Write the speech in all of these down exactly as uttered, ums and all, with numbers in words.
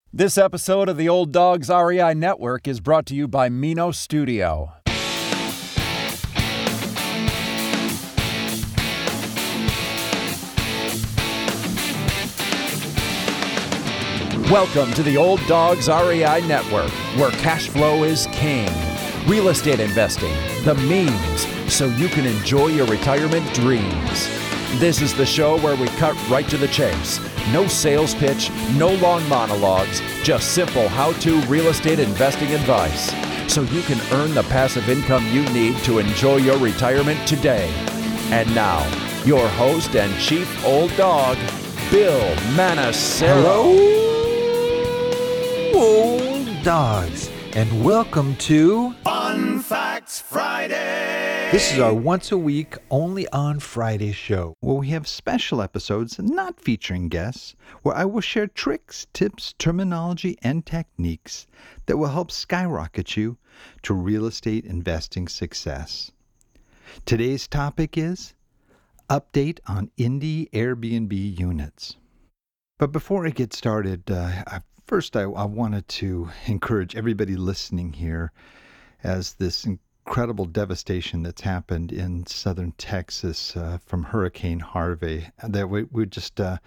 This episode of the Old Dogs R E I Network is brought to you by Mino Studio. Welcome to the Old Dogs R E I Network, where cash flow is king. Real estate investing, the means, so you can enjoy your retirement dreams. This is the show where we cut right to the chase. No sales pitch, no long monologues, just simple how-to real estate investing advice, so you can earn the passive income you need to enjoy your retirement today. And now, your host and chief old dog, Bill Manassero. Hello, old dogs, and welcome to Fun Facts Friday. This is our once-a-week, only on Friday show, where we have special episodes not featuring guests, where I will share tricks, tips, terminology, and techniques that will help skyrocket you to real estate investing success. Today's topic is update on Indie Airbnb units. But before I get started, uh, I, first I, I wanted to encourage everybody listening here as this incredible devastation that's happened in southern Texas uh, from Hurricane Harvey, that we, we just, uh,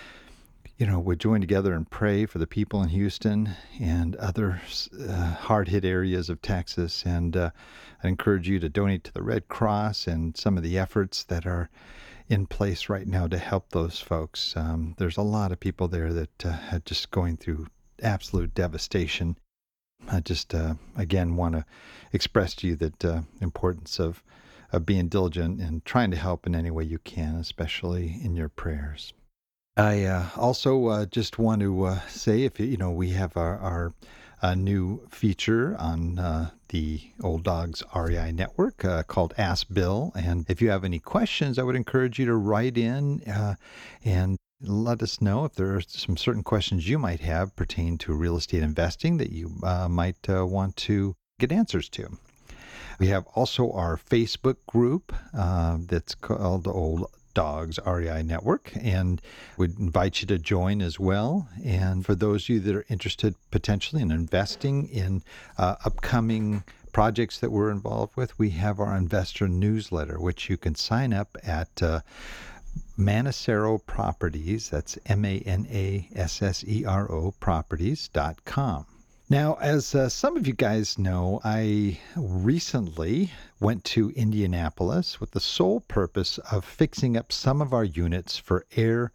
you know, we join together and pray for the people in Houston and other uh, hard-hit areas of Texas. And uh, I encourage you to donate to the Red Cross and some of the efforts that are in place right now to help those folks. Um, there's a lot of people there that uh, are just going through absolute devastation. I just, uh, again, want to express to you the uh, importance of, of being diligent and trying to help in any way you can, especially in your prayers. I uh, also uh, just want to uh, say, if you know, we have our, our uh, new feature on uh, the Old Dogs R E I Network uh, called Ask Bill. And if you have any questions, I would encourage you to write in uh, and let us know if there are some certain questions you might have pertaining to real estate investing that you uh, might uh, want to get answers to. We have also our Facebook group uh, that's called the Old Dogs R E I Network, and we'd invite you to join as well. And for those of you that are interested potentially in investing in uh, upcoming projects that we're involved with, we have our investor newsletter, which you can sign up at uh, Manassero Properties, that's M A N A S S E R O properties dot com. Now, as uh, some of you guys know, I recently went to Indianapolis with the sole purpose of fixing up some of our units for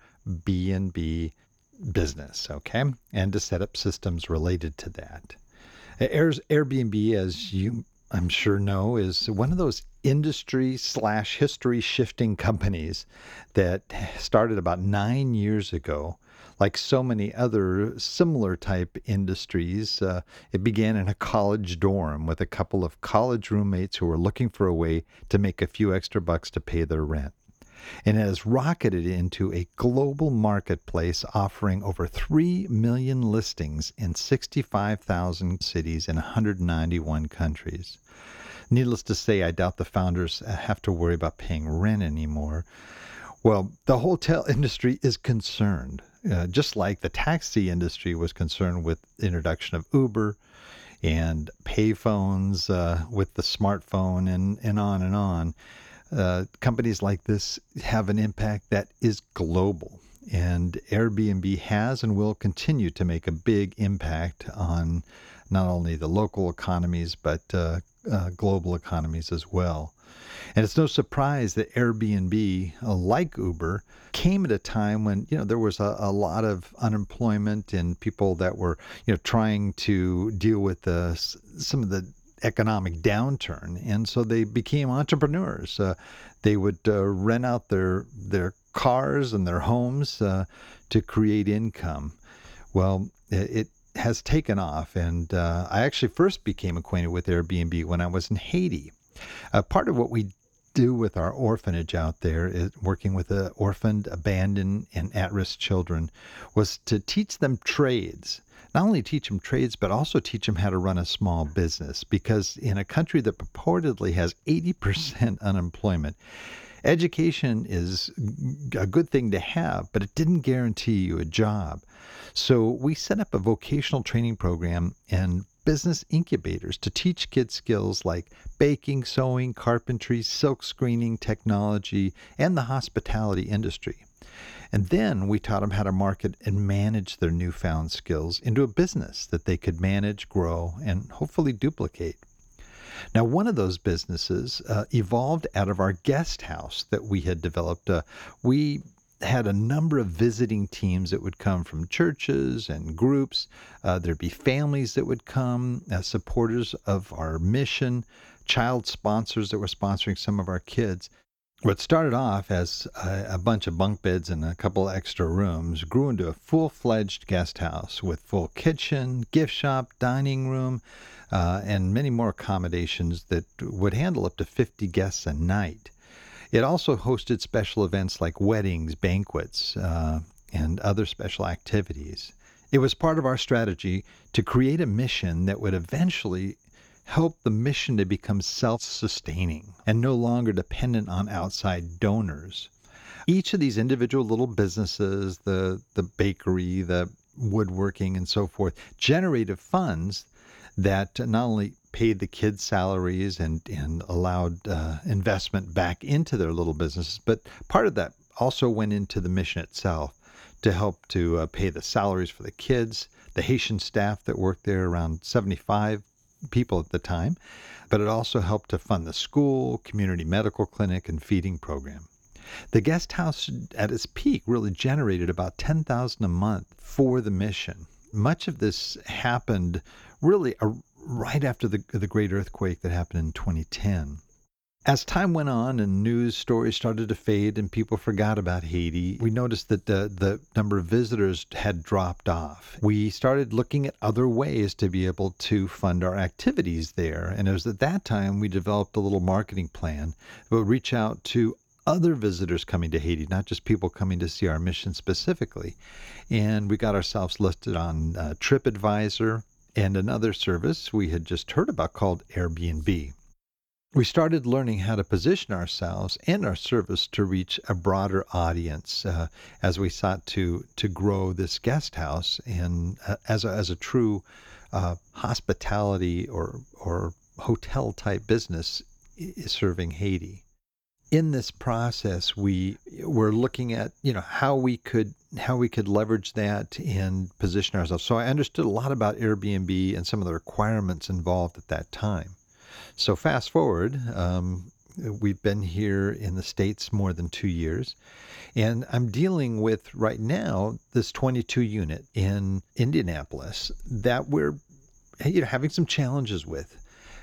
Airbnb business, okay, and to set up systems related to that. Airbnb, as you I'm sure know, is one of those industry slash history shifting companies that started about nine years ago. Like so many other similar type industries, uh, it began in a college dorm with a couple of college roommates who were looking for a way to make a few extra bucks to pay their rent. And it has rocketed into a global marketplace offering over three million listings in sixty-five thousand cities in one hundred ninety-one countries. Needless to say, I doubt the founders have to worry about paying rent anymore. Well, the hotel industry is concerned, uh, just like the taxi industry was concerned with the introduction of Uber and payphones uh, with the smartphone and, and on and on. Uh, companies like this have an impact that is global, and Airbnb has and will continue to make a big impact on not only the local economies, but uh, uh, global economies as well. And it's no surprise that Airbnb, uh, like Uber, came at a time when, you know, there was a, a lot of unemployment and people that were, you know, trying to deal with the, some of the economic downturn, and so they became entrepreneurs. Uh, they would uh, rent out their their cars and their homes uh, to create income. Well, it, it has taken off, and uh, I actually first became acquainted with Airbnb when I was in Haiti. Uh, part of what we do with our orphanage out there, is working with the orphaned, abandoned, and at-risk children, was to teach them trades. Not only teach them trades, but also teach them how to run a small business. Because in a country that purportedly has eighty percent unemployment, Education is a good thing to have, but it didn't guarantee you a job. So we set up a vocational training program and business incubators to teach kids skills like baking, sewing, carpentry, silk screening, technology, and the hospitality industry. And then we taught them how to market and manage their newfound skills into a business that they could manage, grow, and hopefully duplicate. Now, one of those businesses uh, evolved out of our guest house that we had developed. Uh, we had a number of visiting teams that would come from churches and groups. Uh, there'd be families that would come, as supporters of our mission, child sponsors that were sponsoring some of our kids. What started off as a, a bunch of bunk beds and a couple extra rooms grew into a full-fledged guest house with full kitchen, gift shop, dining room, uh, and many more accommodations that would handle up to fifty guests a night. It also hosted special events like weddings, banquets, uh, and other special activities. It was part of our strategy to create a mission that would eventually help the mission to become self-sustaining and no longer dependent on outside donors. Each of these individual little businesses, the, the bakery, the woodworking, and so forth, generated funds that not only paid the kids' salaries and, and allowed uh, investment back into their little businesses, but part of that also went into the mission itself to help to uh, pay the salaries for the kids, the Haitian staff that worked there, around seventy-five people at the time, but it also helped to fund the school, community medical clinic, and feeding program. The guest house at its peak really generated about ten thousand dollars a month for the mission. Much of this happened really uh, right after the, the great earthquake that happened in twenty ten. As time went on and news stories started to fade and people forgot about Haiti, we noticed that the, the number of visitors had dropped off. We started looking at other ways to be able to fund our activities there. And it was at that time we developed a little marketing plan that would reach out to other visitors coming to Haiti, not just people coming to see our mission specifically. And we got ourselves listed on uh, TripAdvisor and another service we had just heard about called Airbnb. We started learning how to position ourselves and our service to reach a broader audience uh, as we sought to to grow this guest house and uh, as a, as a true uh, hospitality or or hotel type business serving Haiti. In this process, we were looking at you know how we could how we could leverage that and position ourselves. So I understood a lot about Airbnb and some of the requirements involved at that time. So fast forward, um, we've been here in the States more than two years, and I'm dealing with right now this twenty-two unit in Indianapolis that we're you know, having some challenges with.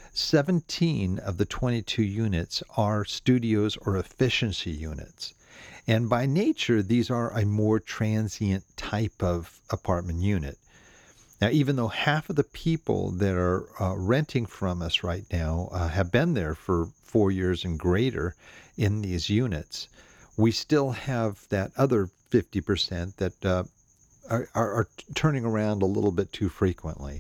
seventeen of the twenty-two units are studios or efficiency units. And by nature, these are a more transient type of apartment unit. Now, even though half of the people that are uh, renting from us right now uh, have been there for four years and greater in these units, we still have that other fifty percent that uh, are, are, are turning around a little bit too frequently.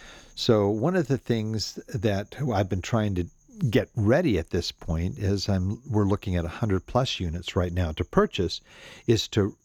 So one of the things that I've been trying to get ready at this point is I'm we're looking at one hundred plus units right now to purchase, is to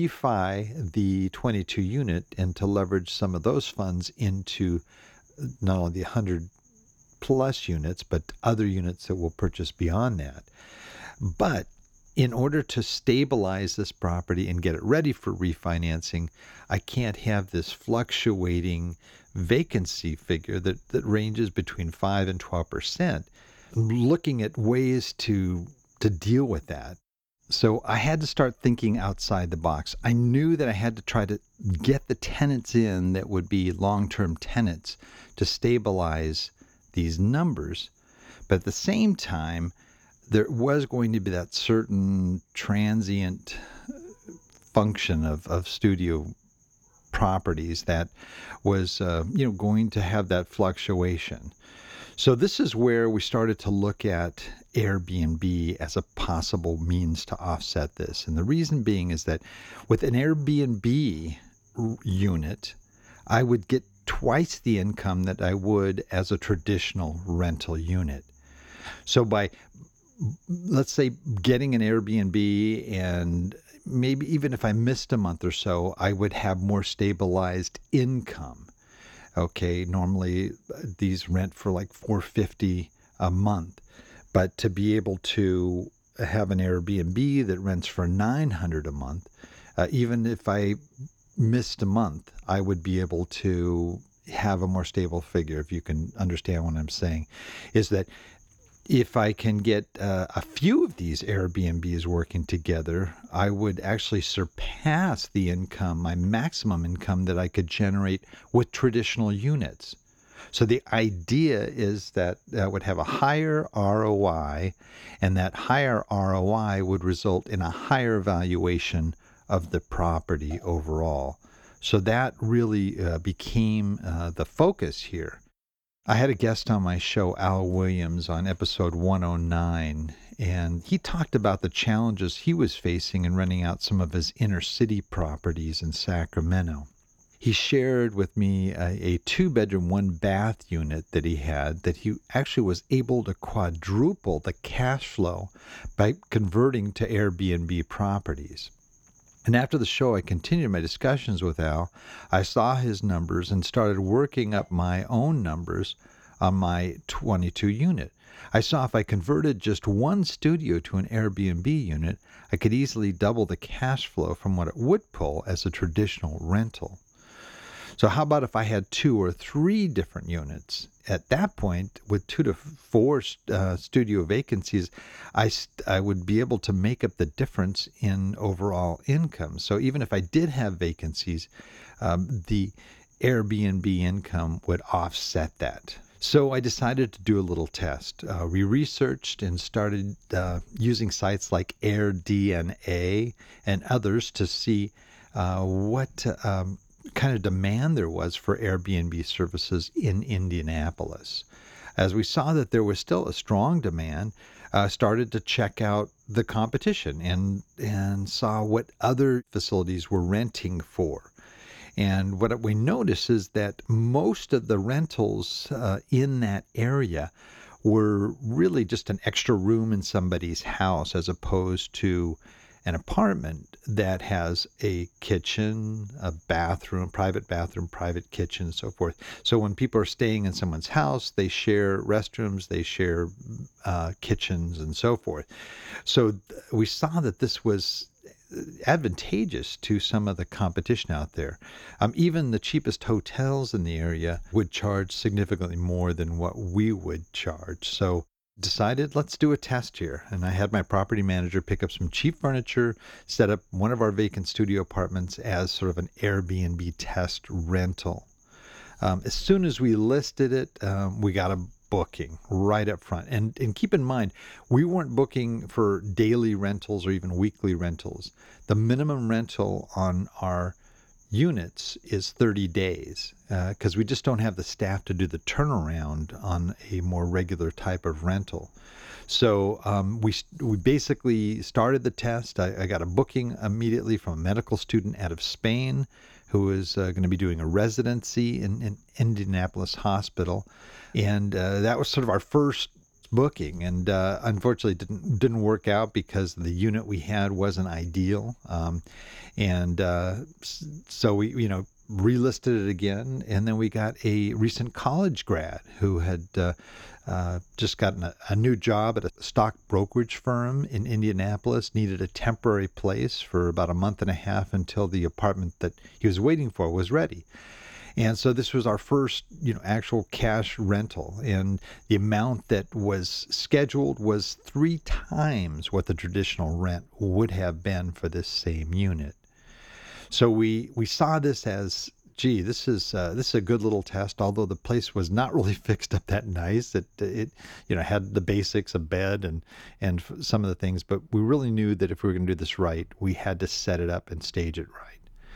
refi the twenty-two unit and to leverage some of those funds into not only the one hundred plus units, but other units that we'll purchase beyond that. But in order to stabilize this property and get it ready for refinancing, I can't have this fluctuating vacancy figure that, that ranges between five and twelve percent. Looking at ways to to deal with that. So I had to start thinking outside the box. I knew that I had to try to get the tenants in that would be long-term tenants to stabilize these numbers. But at the same time, there was going to be that certain transient function of, of studio properties that was uh, you know, going to have that fluctuation. So this is where we started to look at Airbnb as a possible means to offset this. And the reason being is that with an Airbnb unit, I would get twice the income that I would as a traditional rental unit. So by let's say getting an Airbnb, and maybe even if I missed a month or so, I would have more stabilized income. Okay, normally uh, these rent for like four hundred fifty dollars a month, but to be able to have an Airbnb that rents for nine hundred dollars a month, uh, even if I missed a month, I would be able to have a more stable figure, if you can understand what I'm saying, is that if I can get uh, a few of these Airbnbs working together, I would actually surpass the income, my maximum income that I could generate with traditional units. So the idea is that that would have a higher R O I, and that higher R O I would result in a higher valuation of the property overall. So that really uh, became uh, the focus here. I had a guest on my show, Al Williams, on episode one oh nine, and he talked about the challenges he was facing in renting out some of his inner city properties in Sacramento. He shared with me a, a two-bedroom, one-bath unit that he had that he actually was able to quadruple the cash flow by converting to Airbnb properties. And after the show, I continued my discussions with Al. I saw his numbers and started working up my own numbers on my twenty-two unit. I saw if I converted just one studio to an Airbnb unit, I could easily double the cash flow from what it would pull as a traditional rental. So how about if I had two or three different units? At that point, with two to four uh, studio vacancies, I, st- I would be able to make up the difference in overall income. So even if I did have vacancies, um, the Airbnb income would offset that. So I decided to do a little test. Uh, we researched and started uh, using sites like AirDNA and others to see uh, what um, kind of demand there was for Airbnb services in Indianapolis. As we saw that there was still a strong demand, uh, started to check out the competition and and saw what other facilities were renting for. And what we noticed is that most of the rentals uh, in that area were really just an extra room in somebody's house, as opposed to an apartment that has a kitchen, a bathroom, private bathroom, private kitchen, and so forth. So when people are staying in someone's house, they share restrooms, they share uh, kitchens, and so forth. So th- we saw that this was advantageous to some of the competition out there. Um, even the cheapest hotels in the area would charge significantly more than what we would charge. So decided, let's do a test here. And I had my property manager pick up some cheap furniture, set up one of our vacant studio apartments as sort of an Airbnb test rental. Um, as soon as we listed it, um, we got a booking right up front. And, and keep in mind, we weren't booking for daily rentals or even weekly rentals. The minimum rental on our units is thirty days because uh, we just don't have the staff to do the turnaround on a more regular type of rental. So um, we we basically started the test. I, I got a booking immediately from a medical student out of Spain who is uh, going to be doing a residency in, in Indianapolis Hospital. And uh, that was sort of our first booking, and uh, unfortunately didn't didn't work out because the unit we had wasn't ideal, um, and uh, so we you know relisted it again, and then we got a recent college grad who had uh, uh, just gotten a, a new job at a stock brokerage firm in Indianapolis, needed a temporary place for about a month and a half until the apartment that he was waiting for was ready. And so this was our first, you know, actual cash rental, and the amount that was scheduled was three times what the traditional rent would have been for this same unit. So we we saw this as, gee, this is uh, this is a good little test. Although the place was not really fixed up that nice, it it you know had the basics, a bed and and some of the things, but we really knew that if we were going to do this right, we had to set it up and stage it right.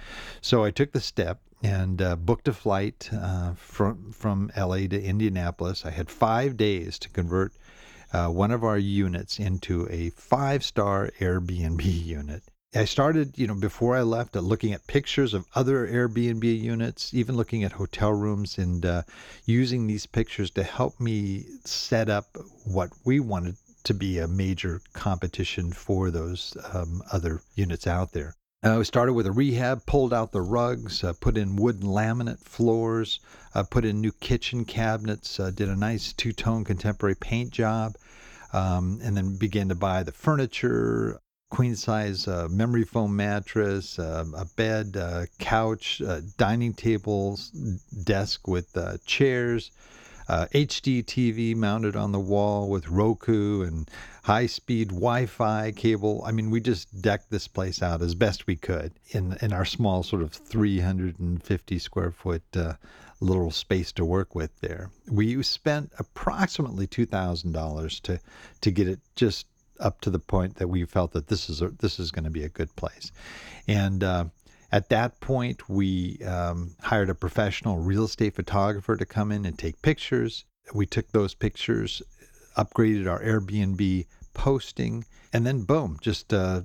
So I took the step and uh, booked a flight uh, from from L A to Indianapolis. I had five days to convert uh, one of our units into a five-star Airbnb unit. I started, you know, before I left, uh, looking at pictures of other Airbnb units, even looking at hotel rooms, and uh, using these pictures to help me set up what we wanted to be a major competition for those um, other units out there. Uh, we started with a rehab, pulled out the rugs, uh, put in wooden laminate floors, uh, put in new kitchen cabinets, uh, did a nice two-tone contemporary paint job, um, and then began to buy the furniture, queen-size uh, memory foam mattress, uh, a bed, uh, couch, uh, dining tables, desk with uh, chairs, uh, H D T V mounted on the wall with Roku and high-speed Wi-Fi cable. I mean, we just decked this place out as best we could in in our small sort of three hundred fifty square foot uh, little space to work with there. We spent approximately two thousand dollars to to get it just up to the point that we felt that this is a, this is going to be a good place. And uh, at that point, we um, hired a professional real estate photographer to come in and take pictures. We took those pictures, upgraded our Airbnb posting, and then boom, just uh,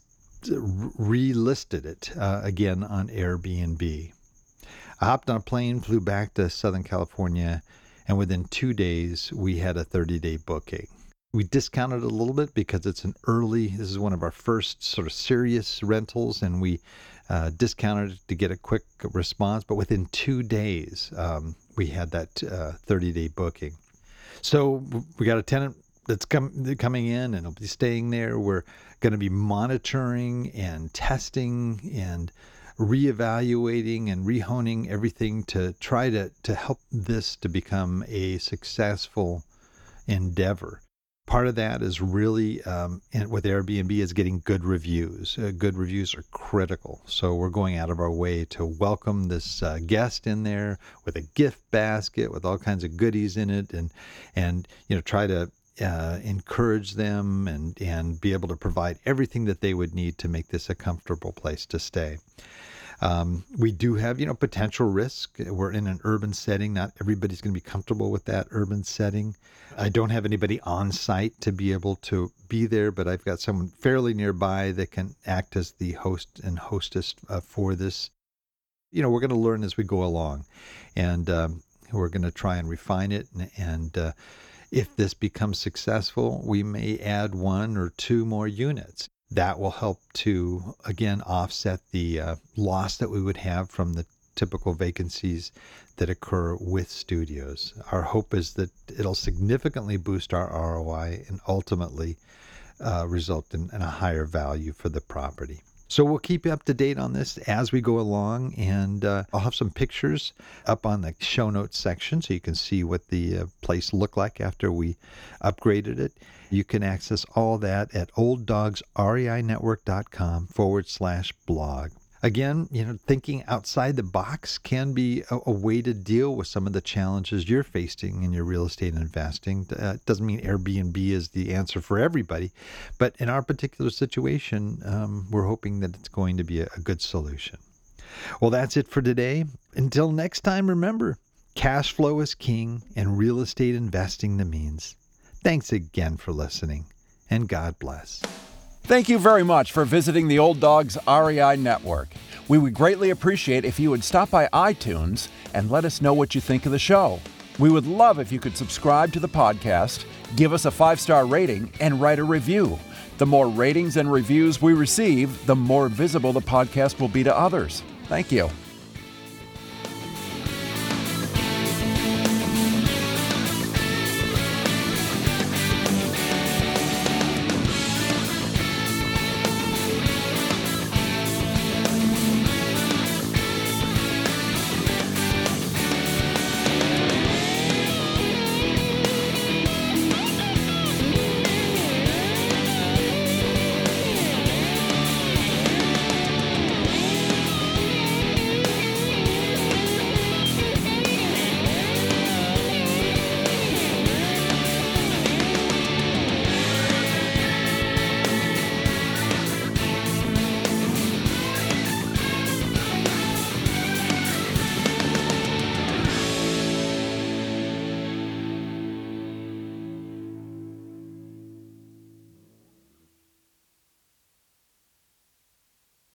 relisted it uh, again on Airbnb. I hopped on a plane, flew back to Southern California, and within two days, we had a thirty-day booking. We discounted it a little bit because it's an early, this is one of our first sort of serious rentals, and we uh, discounted it to get a quick response. But within two days, um, we had that uh, thirty-day booking. So we got a tenant that's com- coming in and will be staying there. We're going to be monitoring and testing and reevaluating and rehoning everything to try to, to help this to become a successful endeavor. Part of that is really, um, and with Airbnb, is getting good reviews. Uh, good reviews are critical. So we're going out of our way to welcome this uh, guest in there with a gift basket with all kinds of goodies in it, and and you know try to uh, encourage them and and be able to provide everything that they would need to make this a comfortable place to stay. Um, we do have, you know, potential risk. We're in an urban setting. Not everybody's going to be comfortable with that urban setting. I don't have anybody on site to be able to be there, but I've got someone fairly nearby that can act as the host and hostess uh, for this. You know, we're going to learn as we go along, and um, we're going to try and refine it. And, and uh, if this becomes successful, we may add one or two more units. That will help to, again, offset the uh, loss that we would have from the typical vacancies that occur with studios. Our hope is that it'll significantly boost our R O I and ultimately uh, result in, in a higher value for the property. So we'll keep you up to date on this as we go along, and uh, I'll have some pictures up on the show notes section so you can see what the uh, place looked like after we upgraded it. You can access all that at olddogsreinetwork.com forward slash blog. Again, you know, thinking outside the box can be a, a way to deal with some of the challenges you're facing in your real estate investing. Uh, it doesn't mean Airbnb is the answer for everybody, but in our particular situation, um, we're hoping that it's going to be a, a good solution. Well, that's it for today. Until next time, remember, cash flow is king and real estate investing the means. Thanks again for listening, and God bless. Thank you very much for visiting the Old Dogs R E I Network. We would greatly appreciate if you would stop by iTunes and let us know what you think of the show. We would love if you could subscribe to the podcast, give us a five-star rating, and write a review. The more ratings and reviews we receive, the more visible the podcast will be to others. Thank you.